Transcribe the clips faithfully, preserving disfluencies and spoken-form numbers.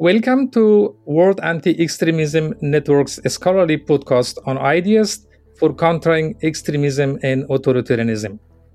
Welcome to World Anti-Extremism Network's scholarly podcast on ideas for countering extremism and authoritarianism.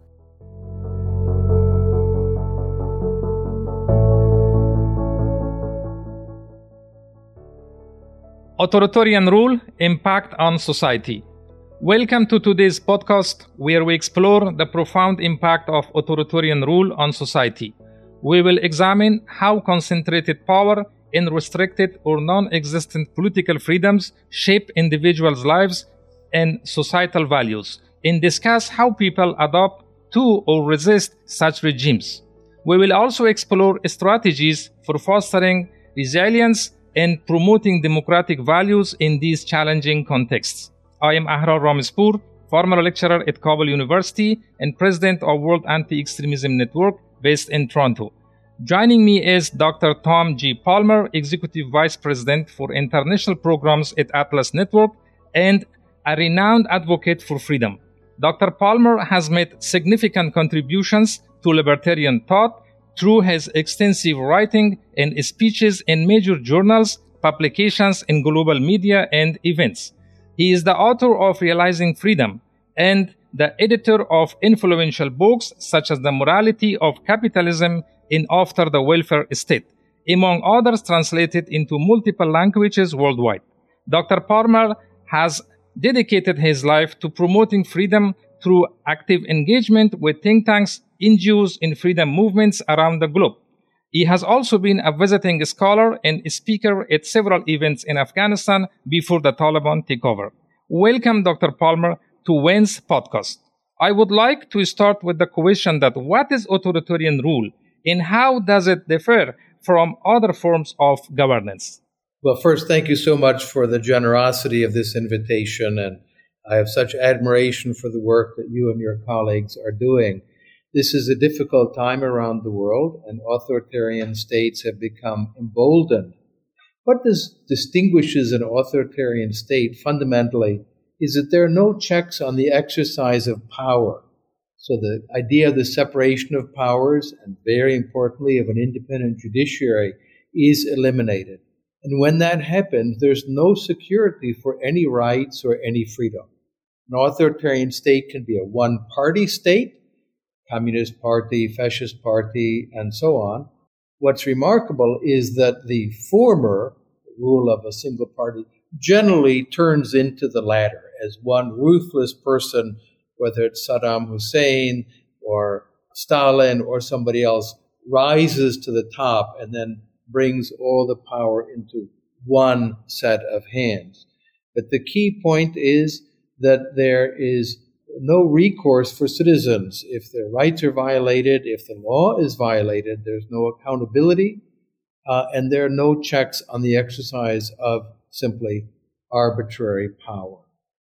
Authoritarian rule, impact on society. Welcome to today's podcast, where we explore the profound impact of authoritarian rule on society. We will examine how concentrated power and restricted or non-existent political freedoms shape individuals' lives and societal values, and discuss how people adopt to or resist such regimes. We will also explore strategies for fostering resilience and promoting democratic values in these challenging contexts. I am Ahrar Ramezpour, former lecturer at Kabul University and president of World Anti-Extremism Network based in Toronto. Joining me is Doctor Tom G. Palmer, Executive Vice President for International Programs at Atlas Network and a renowned advocate for freedom. Doctor Palmer has made significant contributions to libertarian thought through his extensive writing and speeches in major journals, publications, and global media and events. He is the author of Realizing Freedom and the editor of influential books such as The Morality of Capitalism and After the Welfare State, among others translated into multiple languages worldwide. Doctor Palmer has dedicated his life to promoting freedom through active engagement with think tanks, N G Os, and freedom movements around the globe. He has also been a visiting scholar and speaker at several events in Afghanistan before the Taliban takeover. Welcome, Doctor Palmer, to WAN's podcast. I would like to start with the question that what is authoritarian rule and how does it differ from other forms of governance? Well, first, thank you so much for the generosity of this invitation, and I have such admiration for the work that you and your colleagues are doing. This is a difficult time around the world, and authoritarian states have become emboldened. What does distinguishes an authoritarian state fundamentally is that there are no checks on the exercise of power. So the idea of the separation of powers, and very importantly of an independent judiciary, is eliminated. And when that happens, there's no security for any rights or any freedom. An authoritarian state can be a one-party state, Communist Party, Fascist Party, and so on. What's remarkable is that the former rule of a single party generally turns into the latter, as one ruthless person, whether it's Saddam Hussein or Stalin or somebody else, rises to the top and then brings all the power into one set of hands. But the key point is that there is no recourse for citizens. If their rights are violated, if the law is violated, there's no accountability, uh, and there are no checks on the exercise of simply arbitrary power.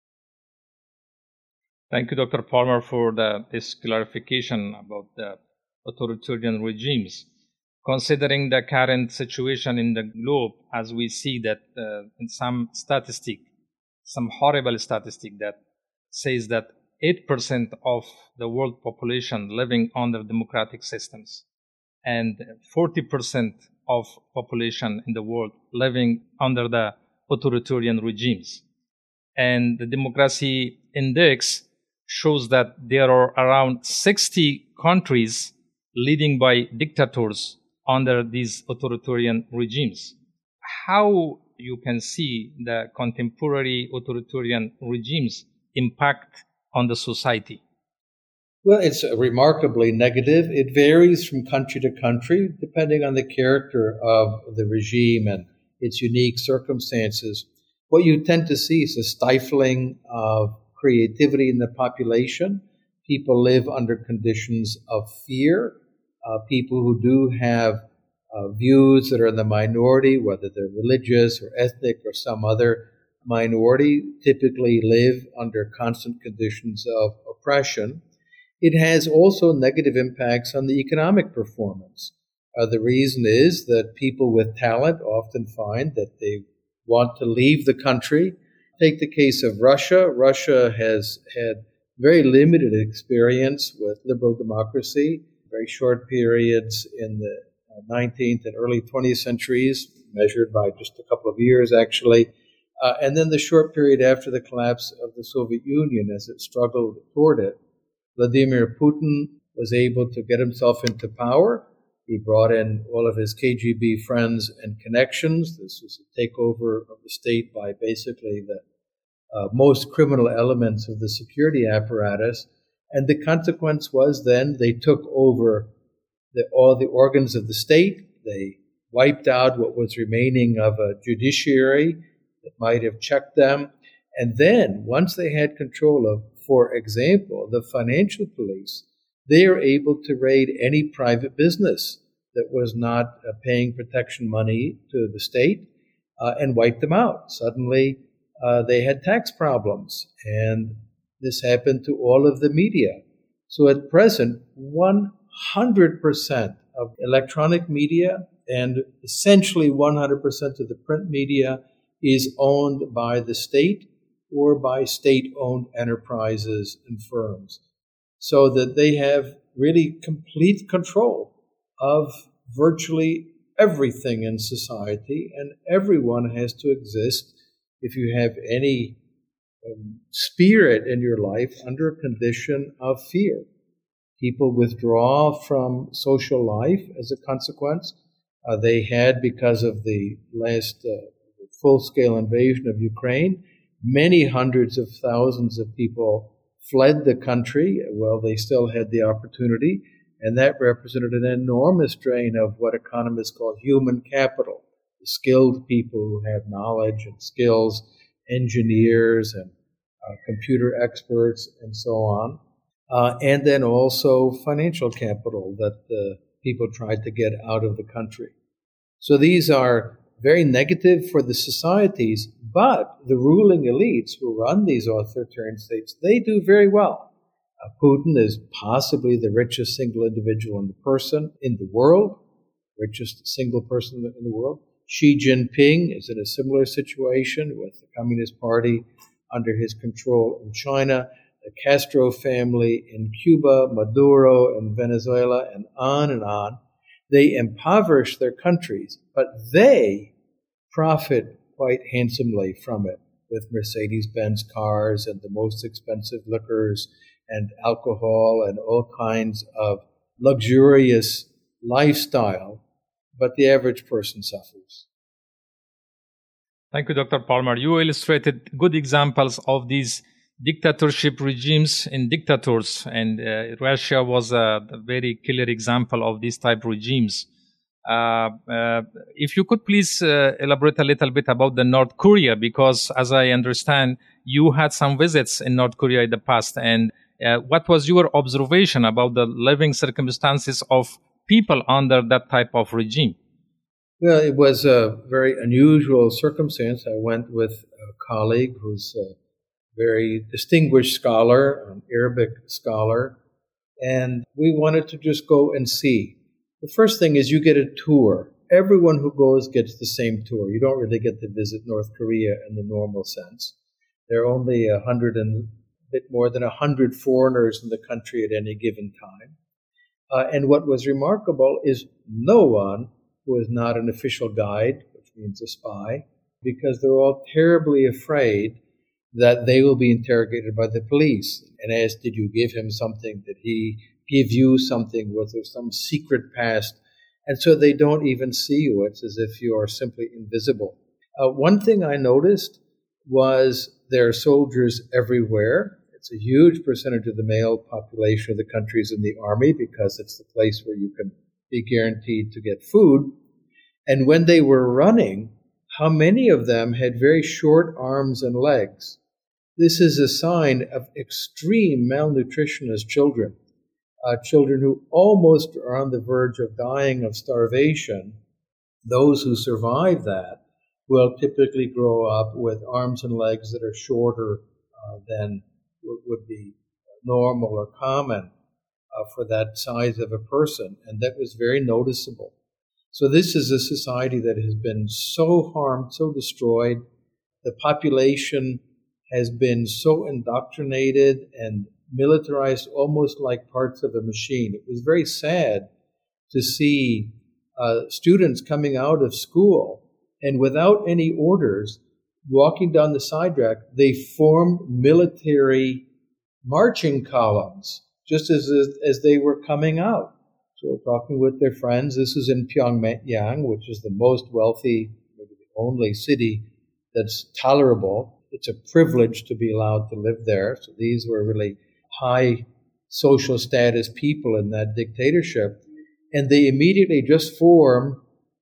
Thank you, Doctor Palmer, for the, this clarification about the authoritarian regimes. Considering the current situation in the globe, as we see that uh, in some statistic, some horrible statistic that says that eight percent of the world population living under democratic systems and forty percent of population in the world living under the authoritarian regimes. And the democracy index shows that there are around sixty countries leading by dictators under these authoritarian regimes. How you can see the contemporary authoritarian regimes impact on the society? Well, it's remarkably negative. It varies from country to country, depending on the character of the regime and its unique circumstances. What you tend to see is a stifling of creativity in the population. People live under conditions of fear. Uh, people who do have uh, views that are in the minority, whether they're religious or ethnic or some other minority, typically live under constant conditions of oppression. It has also negative impacts on the economic performance. Uh, the reason is that people with talent often find that they want to leave the country. Take the case of Russia. Russia has had very limited experience with liberal democracy, very short periods in the nineteenth and early twentieth centuries, measured by just a couple of years, actually. Uh, and then the short period after the collapse of the Soviet Union, as it struggled toward it, Vladimir Putin was able to get himself into power. He brought in all of his K G B friends and connections. This was a takeover of the state by basically the uh, most criminal elements of the security apparatus. And the consequence was then they took over the, all the organs of the state. They wiped out what was remaining of a judiciary that might have checked them. And then, once they had control of, for example, the financial police, they are able to raid any private business that was not uh, paying protection money to the state uh, and wipe them out. Suddenly, uh, they had tax problems, and this happened to all of the media. So at present, one hundred percent of electronic media and essentially one hundred percent of the print media is owned by the state or by state-owned enterprises and firms, so that they have really complete control of virtually everything in society, and everyone has to exist, if you have any um, spirit in your life, under a condition of fear. People withdraw from social life as a consequence. Uh, they had, because of the last uh, full-scale invasion of Ukraine, many hundreds of thousands of people fled the country. Well, they still had the opportunity, and that represented an enormous drain of what economists call human capital, the skilled people who have knowledge and skills, engineers and uh, computer experts and so on, uh, and then also financial capital that the people tried to get out of the country. So these are very negative for the societies, but the ruling elites who run these authoritarian states, they do very well. Uh, Putin is possibly the richest single individual in the person in the world, richest single person in the world. Xi Jinping is in a similar situation with the Communist Party under his control in China, the Castro family in Cuba, Maduro in Venezuela, and on and on. They impoverish their countries, but they profit quite handsomely from it, with Mercedes-Benz cars and the most expensive liquors and alcohol and all kinds of luxurious lifestyle, but the average person suffers. Thank you, Doctor Palmer. You illustrated good examples of these dictatorship regimes in dictators, and uh, Russia was a very clear example of these type regimes. Uh, uh, if you could please uh, elaborate a little bit about the North Korea, because as I understand, you had some visits in North Korea in the past, and uh, what was your observation about the living circumstances of people under that type of regime? Well, it was a very unusual circumstance. I went with a colleague who's a very distinguished scholar, an Arabic scholar, and we wanted to just go and see. The first thing is you get a tour. Everyone who goes gets the same tour. You don't really get to visit North Korea in the normal sense. There are only a hundred and a bit more than a hundred foreigners in the country at any given time. Uh, and what was remarkable is no one who is not an official guide, which means a spy, because they're all terribly afraid that they will be interrogated by the police and asked, did you give him something? Did he give you something? Was there some secret past? And so they don't even see you. It's as if you are simply invisible. Uh, one thing I noticed was there are soldiers everywhere. It's a huge percentage of the male population of the country is in the army because it's the place where you can be guaranteed to get food. And when they were running, how many of them had very short arms and legs? This is a sign of extreme malnutrition as children. Uh, children who almost are on the verge of dying of starvation. Those who survive that will typically grow up with arms and legs that are shorter uh, than w- would be normal or common uh, for that size of a person. And that was very noticeable. So this is a society that has been so harmed, so destroyed. The population has been so indoctrinated and militarized almost like parts of a machine. It was very sad to see uh, students coming out of school And without any orders, walking down the side track, they formed military marching columns, just as, as they were coming out. So talking with their friends, this is in Pyongyang, which is the most wealthy, maybe the only city that's tolerable. It's a privilege to be allowed to live there. So these were really high social status people in that dictatorship. And they immediately just formed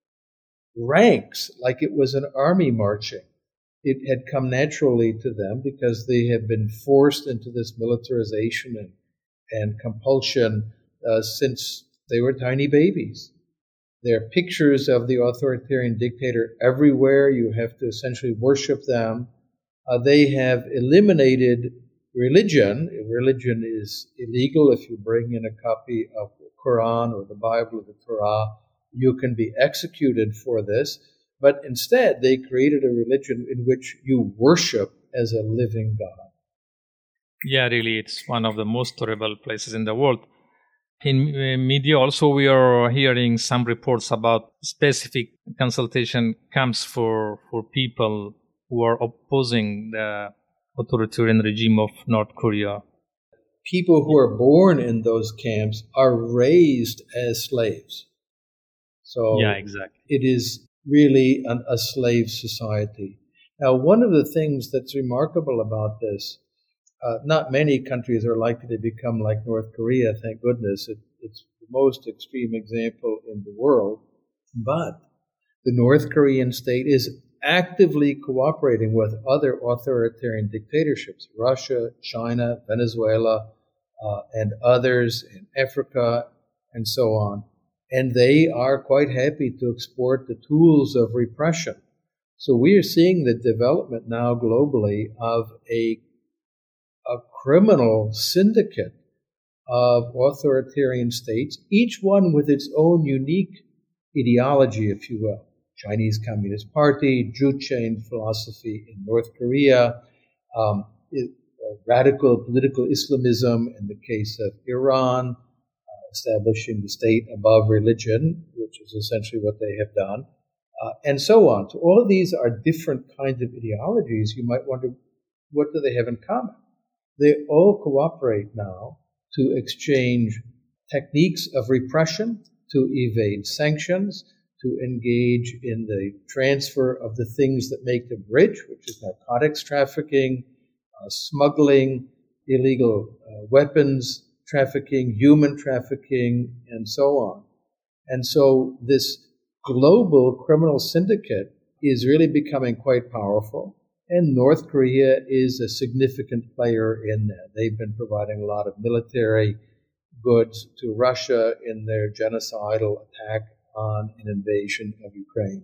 ranks like it was an army marching. It had come naturally to them because they had been forced into this militarization and, and compulsion uh, since they were tiny babies. There are pictures of the authoritarian dictator everywhere. You have to essentially worship them. Uh, they have eliminated religion. Religion is illegal. If you bring in a copy of the Quran or the Bible or the Torah, you can be executed for this. But instead, they created a religion in which you worship as a living God. Yeah, really, it's one of the most terrible places in the world. In uh, media also, we are hearing some reports about specific consultation camps for, for people who are opposing the authoritarian regime of North Korea. People who are born in those camps are raised as slaves. So yeah, exactly. It is really an, a slave society. Now, one of the things that's remarkable about this, uh, not many countries are likely to become like North Korea, thank goodness. It, it's the most extreme example in the world. But the North Korean state is actively cooperating with other authoritarian dictatorships, Russia, China, Venezuela, uh, and others in Africa, and so on. And they are quite happy to export the tools of repression. So we are seeing the development now globally of a, a criminal syndicate of authoritarian states, each one with its own unique ideology, if you will. Chinese Communist Party, Juche philosophy in North Korea, um, it, uh, radical political Islamism in the case of Iran, establishing the state above religion, which is essentially what they have done, uh, and so on. So all of these are different kinds of ideologies. You might wonder, what do they have in common? They all cooperate now to exchange techniques of repression, to evade sanctions, to engage in the transfer of the things that make them rich, which is narcotics trafficking, uh, smuggling, illegal uh, weapons trafficking, human trafficking, and so on. And so this global criminal syndicate is really becoming quite powerful, and North Korea is a significant player in that. They've been providing a lot of military goods to Russia in their genocidal attack on an invasion of Ukraine.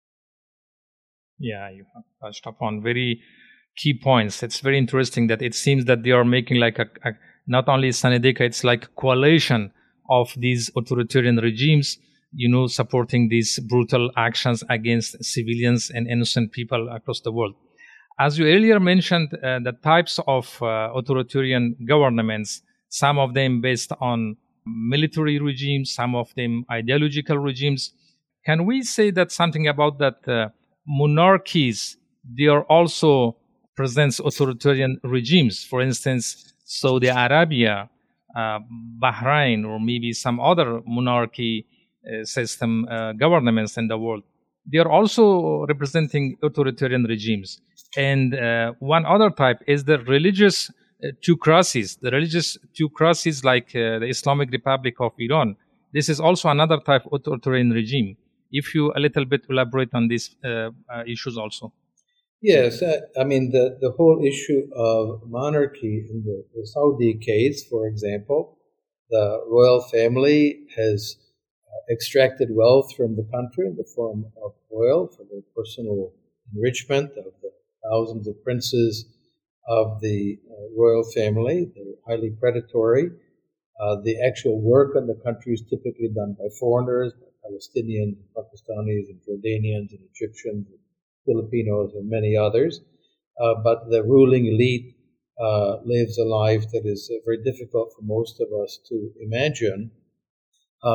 Yeah, you have touched upon very key points. It's very interesting that it seems that they are making like a, a not only Sanedeka, it's like a coalition of these authoritarian regimes, you know, supporting these brutal actions against civilians and innocent people across the world. As you earlier mentioned, uh, the types of uh, authoritarian governments, some of them based on military regimes, some of them ideological regimes. Can we say that something about that uh, monarchies, they are also presents authoritarian regimes? For instance, Saudi Arabia, uh, Bahrain, or maybe some other monarchy uh, system uh, governments in the world. They are also representing authoritarian regimes. And uh, one other type is the religious uh, theocracies, the religious theocracies like uh, the Islamic Republic of Iran. This is also another type of authoritarian regime. If you a little bit elaborate on these uh, uh, issues also. Yes, I mean, the, the whole issue of monarchy in the, the Saudi case, for example, the royal family has uh, extracted wealth from the country in the form of oil for their personal enrichment of the thousands of princes of the uh, royal family. They're highly predatory. Uh, the actual work in the country is typically done by foreigners, by Palestinians, Pakistanis, and Jordanians, and Egyptians, and Filipinos, and many others. Uh, but the ruling elite uh, lives a life that is uh, very difficult for most of us to imagine. Uh,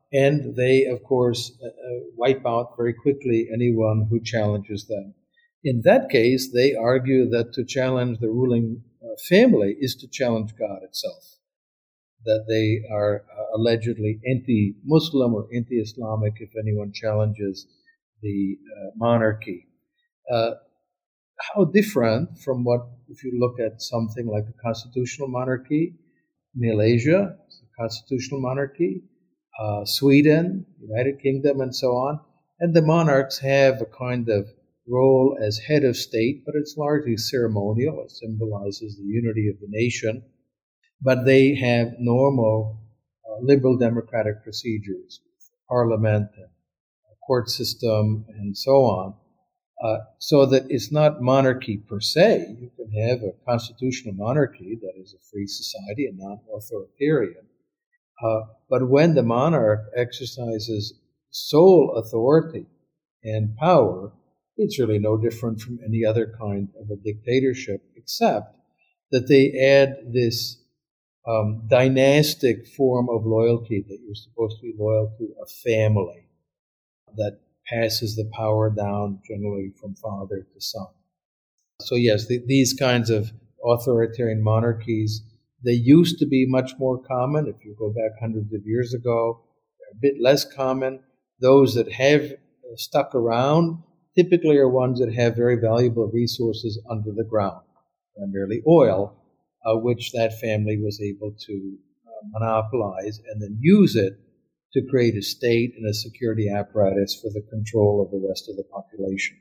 and they, of course, uh, wipe out very quickly anyone who challenges them. In that case, they argue that to challenge the ruling uh, family is to challenge God itself, that they are uh, allegedly anti-Muslim or anti-Islamic if anyone challenges the uh, monarchy. Uh, how different from what, if you look at something like a constitutional monarchy, Malaysia, a constitutional monarchy, uh, Sweden, United Kingdom, and so on, and the monarchs have a kind of role as head of state, but it's largely ceremonial. It symbolizes the unity of the nation. But they have normal uh, liberal democratic procedures, parliament and court system and so on, uh, so that it's not monarchy per se. You can have a constitutional monarchy that is a free society and non-authoritarian. Uh, but when the monarch exercises sole authority and power, it's really no different from any other kind of a dictatorship, except that they add this um, dynastic form of loyalty, that you're supposed to be loyal to a family that passes the power down generally from father to son. So yes, the, these kinds of authoritarian monarchies, they used to be much more common. If you go back hundreds of years ago, they're a bit less common. Those that have stuck around typically are ones that have very valuable resources under the ground, primarily oil, uh, which that family was able to uh, monopolize and then use it to create a state and a security apparatus for the control of the rest of the population.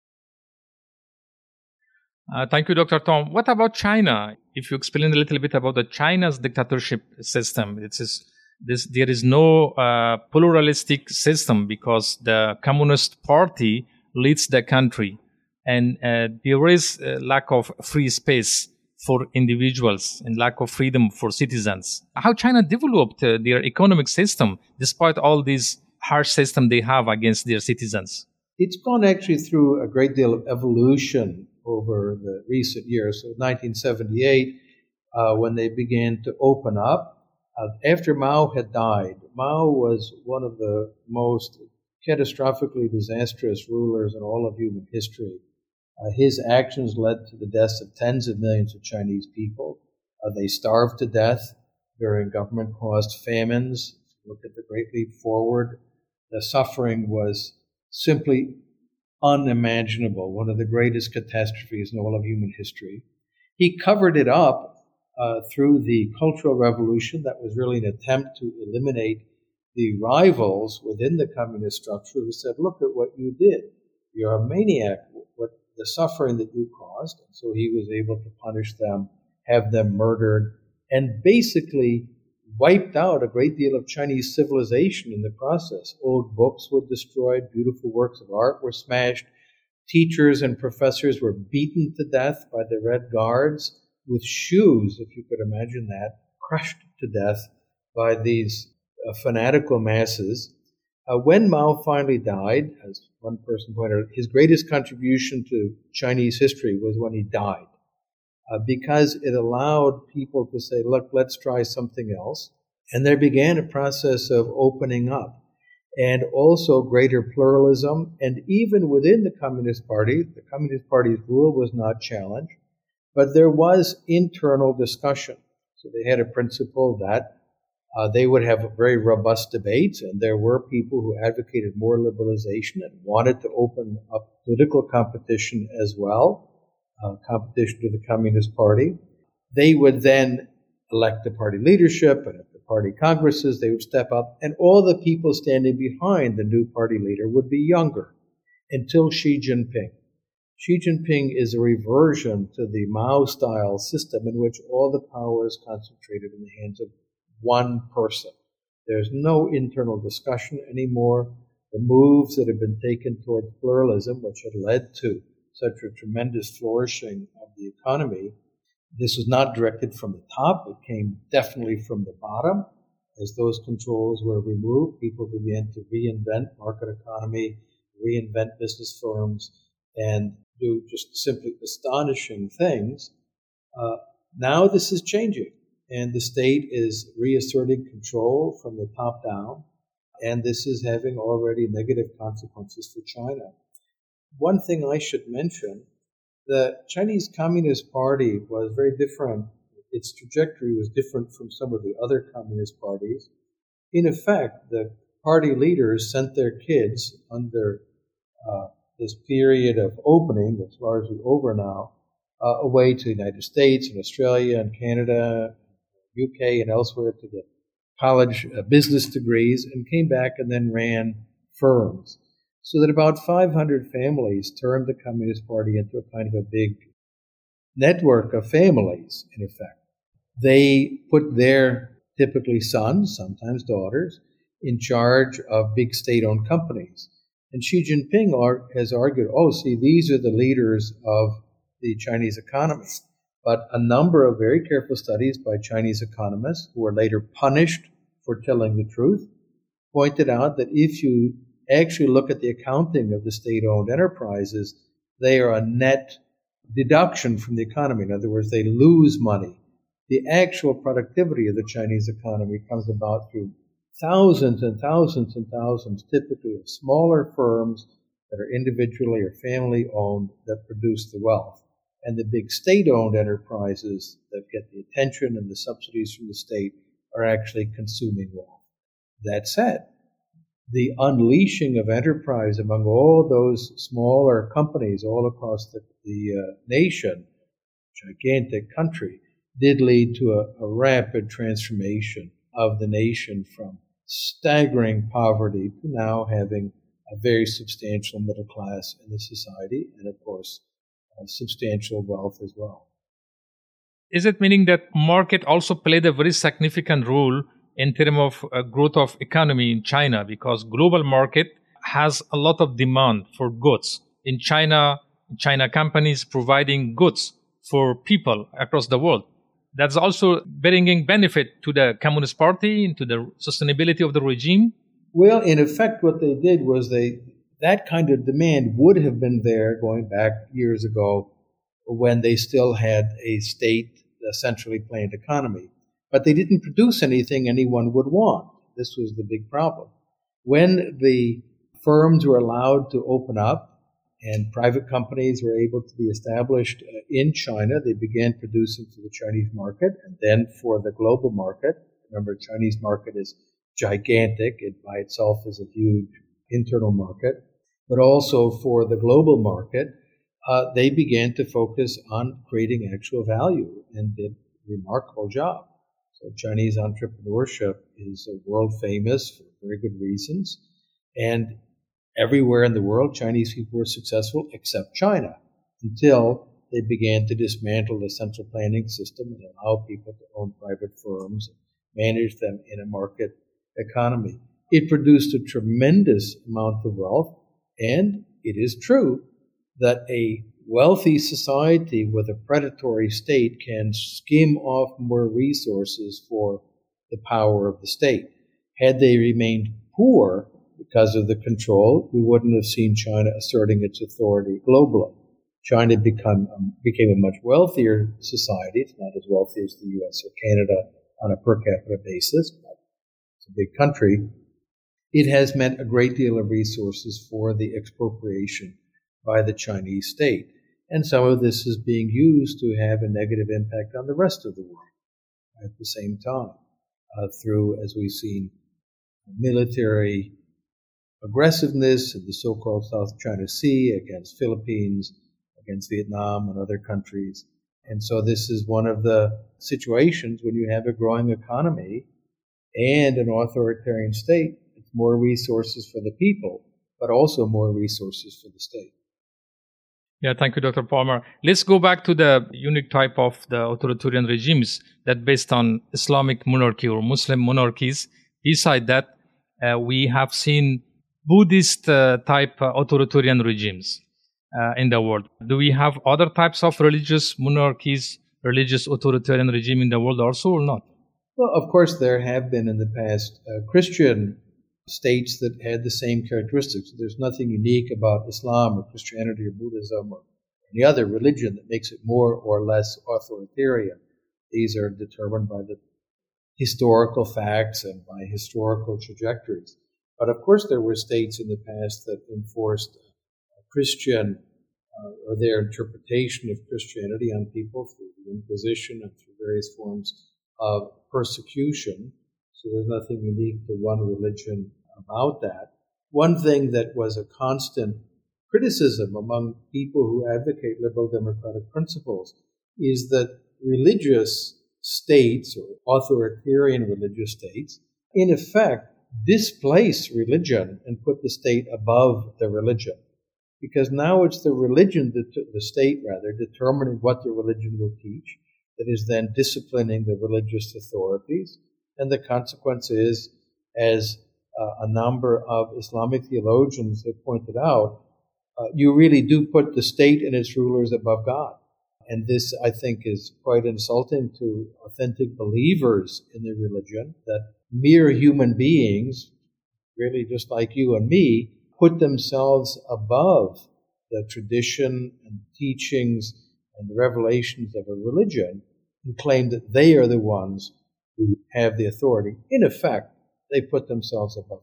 Uh, thank you, Doctor Tom. What about China? If you explain a little bit about the China's dictatorship system, it is this, there is no uh, pluralistic system because the Communist Party leads the country, and uh, there is a lack of free space for individuals and lack of freedom for citizens. How China developed uh, their economic system despite all these harsh system they have against their citizens? It's gone actually through a great deal of evolution over the recent years. So nineteen seventy-eight, uh, when they began to open up, uh, after Mao had died, Mao was one of the most catastrophically disastrous rulers in all of human history. Uh, his actions led to the deaths of tens of millions of Chinese people. Uh, they starved to death during government-caused famines. Look at the Great Leap Forward. The suffering was simply unimaginable, one of the greatest catastrophes in all of human history. He covered it up uh, through the Cultural Revolution that was really an attempt to eliminate the rivals within the communist structure who said, look at what you did. You're a maniac. What the suffering that you caused. And so he was able to punish them, have them murdered, and basically wiped out a great deal of Chinese civilization in the process. Old books were destroyed, beautiful works of art were smashed, teachers and professors were beaten to death by the Red Guards with shoes, if you could imagine that, crushed to death by these uh, fanatical masses. Uh, when Mao finally died, as one person pointed out, his greatest contribution to Chinese history was when he died, uh, because it allowed people to say, look, let's try something else. And there began a process of opening up, and also greater pluralism. And even within the Communist Party, the Communist Party's rule was not challenged, but there was internal discussion. So they had a principle that Uh, they would have very robust debates, and there were people who advocated more liberalization and wanted to open up political competition as well, uh, competition to the Communist Party. They would then elect the party leadership, and at the party congresses they would step up, and all the people standing behind the new party leader would be younger, until Xi Jinping. Xi Jinping is a reversion to the Mao-style system in which all the power is concentrated in the hands of one person. There's no internal discussion anymore. The moves that have been taken toward pluralism, which had led to such a tremendous flourishing of the economy, this was not directed from the top. It came definitely from the bottom. As those controls were removed, people began to reinvent market economy, reinvent business firms, and do just simply astonishing things. Uh, now this is changing. And the state is reasserting control from the top down. And this is having already negative consequences for China. One thing I should mention, the Chinese Communist Party was very different. Its trajectory was different from some of the other communist parties. In effect, the party leaders sent their kids under uh, this period of opening, that's largely over now, uh, away to the United States and Australia and Canada, U K and elsewhere to get college uh, business degrees, and came back and then ran firms. So that about five hundred families turned the Communist Party into a kind of a big network of families, in effect. They put their typically sons, sometimes daughters, in charge of big state-owned companies. And Xi Jinping ar- has argued, oh, see, these are the leaders of the Chinese economy. But a number of very careful studies by Chinese economists, who were later punished for telling the truth, pointed out that if you actually look at the accounting of the state-owned enterprises, they are a net deduction from the economy. In other words, they lose money. The actual productivity of the Chinese economy comes about through thousands and thousands and thousands, typically of smaller firms that are individually or family-owned, that produce the wealth. And the big state-owned enterprises that get the attention and the subsidies from the state are actually consuming wealth. That said, the unleashing of enterprise among all those smaller companies all across the, the uh, nation, gigantic country, did lead to a, a rapid transformation of the nation from staggering poverty to now having a very substantial middle class in the society, and of course, uh, substantial wealth as well. Is it meaning that market also played a very significant role in terms of uh, growth of economy in China? Because global market has a lot of demand for goods. In China, China companies providing goods for people across the world. That's also bringing benefit to the Communist Party and to the sustainability of the regime? Well, in effect, what they did was they that kind of demand would have been there going back years ago when they still had a state, a centrally planned economy. But they didn't produce anything anyone would want. This was the big problem. When the firms were allowed to open up and private companies were able to be established in China, they began producing for the Chinese market and then for the global market. Remember, the Chinese market is gigantic. It by itself is a huge internal market. But also for the global market, uh, they began to focus on creating actual value and did a remarkable job. So Chinese entrepreneurship is world famous for very good reasons. And everywhere in the world, Chinese people were successful except China, until they began to dismantle the central planning system and allow people to own private firms and manage them in a market economy. It produced a tremendous amount of wealth, and it is true that a wealthy society with a predatory state can skim off more resources for the power of the state. Had they remained poor because of the control, we wouldn't have seen China asserting its authority globally. China become, um, became a much wealthier society. It's not as wealthy as the U S or Canada on a per capita basis, but it's a big country. It has meant a great deal of resources for the expropriation by the Chinese state. And some of this is being used to have a negative impact on the rest of the world at the same time, uh, through, as we've seen, military aggressiveness in the so-called South China Sea against Philippines, against Vietnam and other countries. And so this is one of the situations when you have a growing economy and an authoritarian state, it's more resources for the people, but also more resources for the state. Yeah, thank you, Doctor Palmer. Let's go back to the unique type of the authoritarian regimes that based on Islamic monarchy or Muslim monarchies. Beside that, uh, we have seen Buddhist uh, type uh, authoritarian regimes uh, in the world. Do we have other types of religious monarchies, religious authoritarian regime in the world also or not? Well, of course, there have been in the past uh, Christian states that had the same characteristics. There's nothing unique about Islam or Christianity or Buddhism or any other religion that makes it more or less authoritarian. These are determined by the historical facts and by historical trajectories. But of course, there were states in the past that enforced Christian uh, or their interpretation of Christianity on people through the Inquisition and through various forms of persecution. So there's nothing unique to one religion about that. One thing that was a constant criticism among people who advocate liberal democratic principles is that religious states or authoritarian religious states, in effect, displace religion and put the state above the religion. Because now it's the religion, the state rather, determining what the religion will teach, that is then disciplining the religious authorities. And the consequence is, as uh, a number of Islamic theologians have pointed out, uh, you really do put the state and its rulers above God. And this, I think, is quite insulting to authentic believers in the religion, that mere human beings, really just like you and me, put themselves above the tradition and teachings and the revelations of a religion and claim that they are the ones who have the authority. In effect, they put themselves above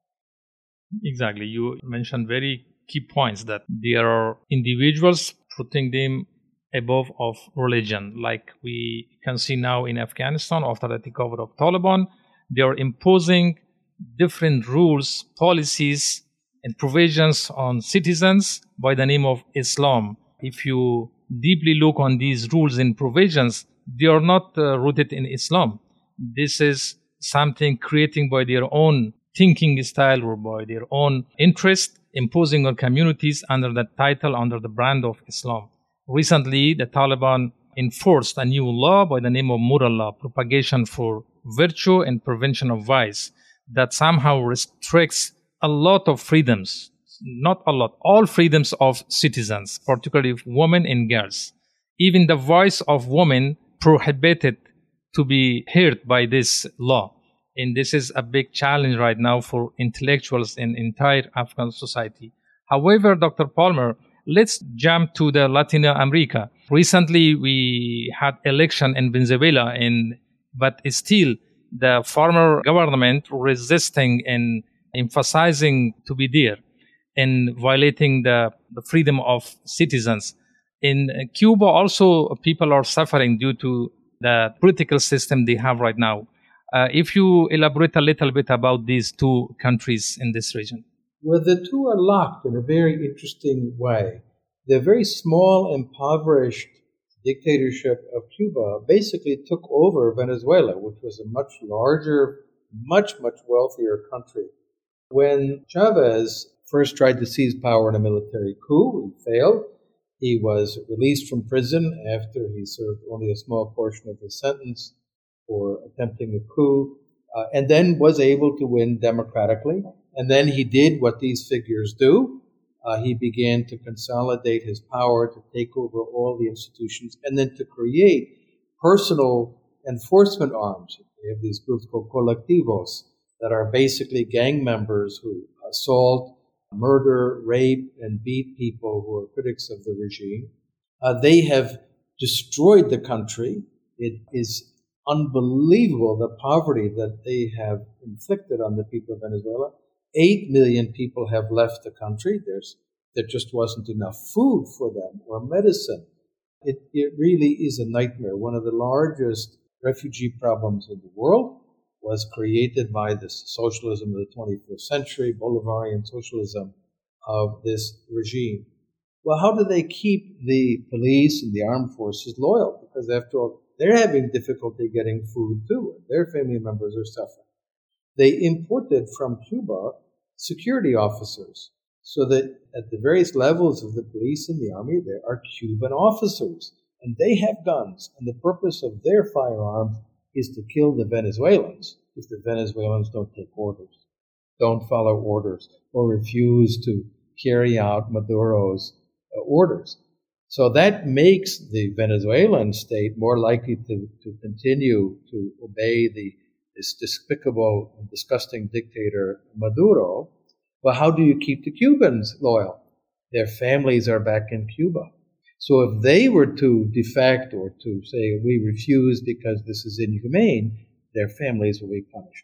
God. Exactly. You mentioned very key points, that there are individuals putting them above of religion, like we can see now in Afghanistan after the takeover of Taliban. They are imposing different rules, policies, and provisions on citizens by the name of Islam. If you deeply look on these rules and provisions, they are not uh, rooted in Islam. This is something created by their own thinking style or by their own interest, imposing on communities under the title, under the brand of Islam. Recently, the Taliban enforced a new law by the name of moral law, propagation for virtue and prevention of vice, that somehow restricts a lot of freedoms, not a lot, all freedoms of citizens, particularly women and girls. Even the voice of women prohibited to be heard by this law. And this is a big challenge right now for intellectuals in entire Afghan society. However, Doctor Palmer, let's jump to the Latin America. Recently, we had election in Venezuela, and but still the former government resisting and emphasizing to be there and violating the, the freedom of citizens. In Cuba also, people are suffering due to the political system they have right now. Uh, if you elaborate a little bit about these two countries in this region. Well, the two are locked in a very interesting way. The very small, impoverished dictatorship of Cuba basically took over Venezuela, which was a much larger, much, much wealthier country. When Chavez first tried to seize power in a military coup, he failed. He was released from prison after he served only a small portion of his sentence for attempting a coup, uh, and then was able to win democratically. And then he did what these figures do. Uh, he began to consolidate his power, to take over all the institutions, and then to create personal enforcement arms. We have these groups called colectivos that are basically gang members who assault, murder, rape, and beat people who are critics of the regime. Uh, they have destroyed the country. It is unbelievable, the poverty that they have inflicted on the people of Venezuela. Eight million people have left the country. There's, there just wasn't enough food for them or medicine. It, it really is a nightmare. One of the largest refugee problems in the world was created by this socialism of the twenty-first century, Bolivarian socialism of this regime. Well, how do they keep the police and the armed forces loyal? Because after all, they're having difficulty getting food too, and their family members are suffering. They imported from Cuba security officers, so that at the various levels of the police and the army, there are Cuban officers, and they have guns, and the purpose of their firearms is to kill the Venezuelans if the Venezuelans don't take orders, don't follow orders, or refuse to carry out Maduro's uh, orders. So that makes the Venezuelan state more likely to, to continue to obey the this despicable and disgusting dictator Maduro. But how do you keep the Cubans loyal? Their families are back in Cuba. So if they were to defect or to say, we refuse because this is inhumane, their families will be punished.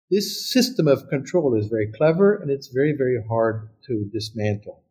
This system of control is very clever and it's very, very hard to dismantle.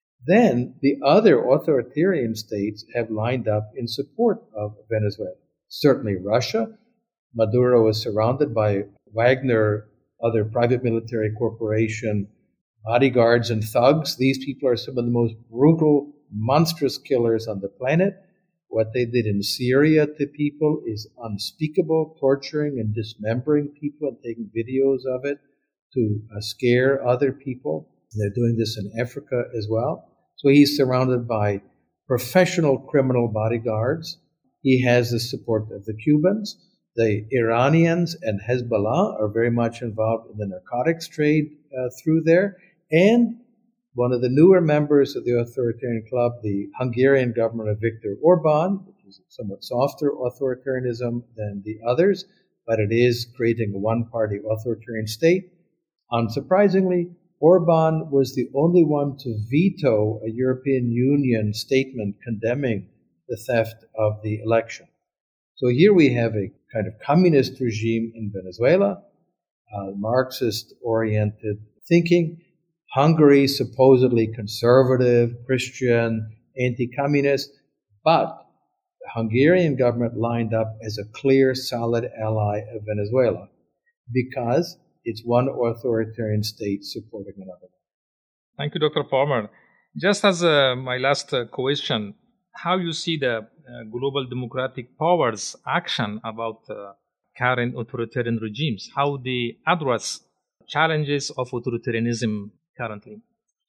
Then the other authoritarian states have lined up in support of Venezuela. Certainly Russia. Maduro is surrounded by Wagner, other private military corporation, bodyguards and thugs. These people are some of the most brutal, monstrous killers on the planet. What they did in Syria to people is unspeakable, torturing and dismembering people and taking videos of it to uh, scare other people. They're doing this in Africa as well. So he's surrounded by professional criminal bodyguards. He has the support of the Cubans. The Iranians and Hezbollah are very much involved in the narcotics trade uh, through there. And one of the newer members of the authoritarian club, the Hungarian government of Viktor Orban, which is somewhat softer authoritarianism than the others, but it is creating a one-party authoritarian state. Unsurprisingly, Orban was the only one to veto a European Union statement condemning the theft of the election. So here we have a kind of communist regime in Venezuela, uh, Marxist-oriented thinking. Hungary, supposedly conservative, Christian, anti-communist, but the Hungarian government lined up as a clear, solid ally of Venezuela because it's one authoritarian state supporting another. Thank you, Doctor Palmer. Just as uh, my last uh, question, how you see the uh, global democratic powers' action about uh, current authoritarian regimes, how they address challenges of authoritarianism currently?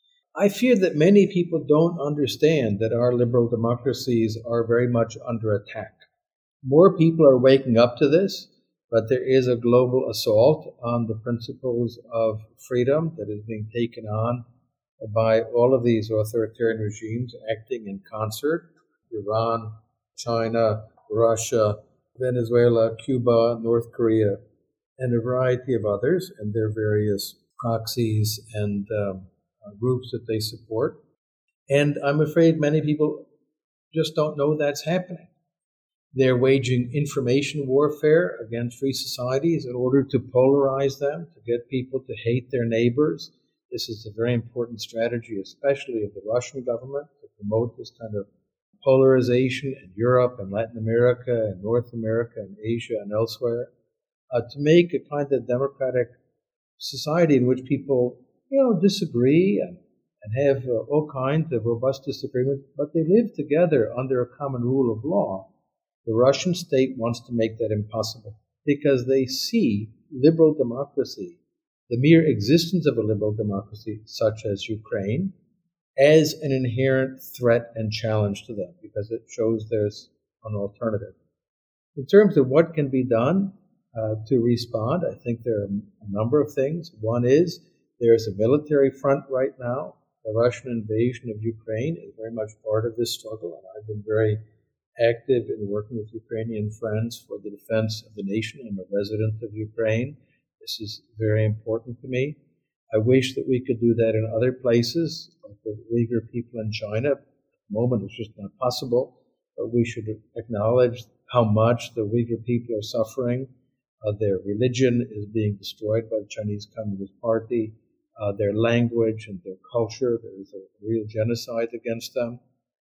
I fear that many people don't understand that our liberal democracies are very much under attack. More people are waking up to this, but there is a global assault on the principles of freedom that is being taken on by all of these authoritarian regimes acting in concert. Iran, China, Russia, Venezuela, Cuba, North Korea, and a variety of others, and their various proxies and um, groups that they support. And I'm afraid many people just don't know that's happening. They're waging information warfare against free societies in order to polarize them, to get people to hate their neighbors. This is a very important strategy, especially of the Russian government, to promote this kind of polarization in Europe and Latin America and North America and Asia and elsewhere, uh, to make a kind of democratic society in which people, you know, disagree and, and have uh, all kinds of robust disagreements, but they live together under a common rule of law. The Russian state wants to make that impossible because they see liberal democracy, the mere existence of a liberal democracy, such as Ukraine, as an inherent threat and challenge to them because it shows there's an alternative. In terms of what can be done uh, to respond, I think there are a number of things. One is there's a military front right now. The Russian invasion of Ukraine is very much part of this struggle, and I've been very active in working with Ukrainian friends for the defense of the nation. I'm a resident of Ukraine. This is very important to me. I wish that we could do that in other places, like the Uyghur people in China. At the moment, it's just not possible. But we should acknowledge how much the Uyghur people are suffering. Uh, their religion is being destroyed by the Chinese Communist Party. Uh, their language and their culture, there is a real genocide against them.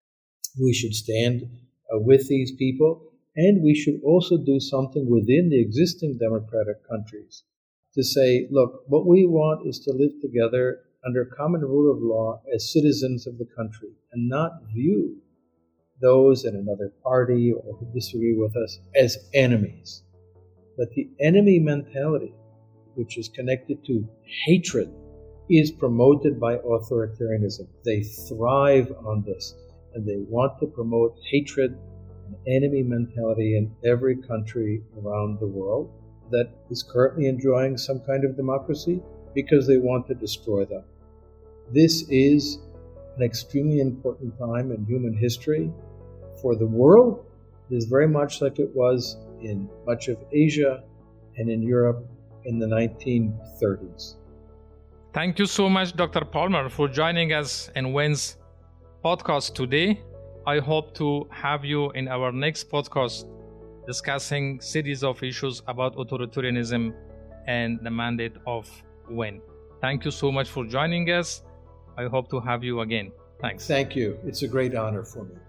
We should stand uh, with these people, and we should also do something within the existing democratic countries to say, look, what we want is to live together under common rule of law as citizens of the country and not view those in another party or who disagree with us as enemies. But the enemy mentality, which is connected to hatred, is promoted by authoritarianism. They thrive on this, and they want to promote hatred and enemy mentality in every country around the world that is currently enjoying some kind of democracy because they want to destroy them. This is an extremely important time in human history. For the world, it is very much like it was in much of Asia and in Europe in the nineteen thirties. Thank you so much, Doctor Palmer, for joining us in Wins podcast today. I hope to have you in our next podcast discussing series of issues about authoritarianism and the mandate of WIN. Thank you so much for joining us. I hope to have you again. Thanks. Thank you. It's a great honor for me.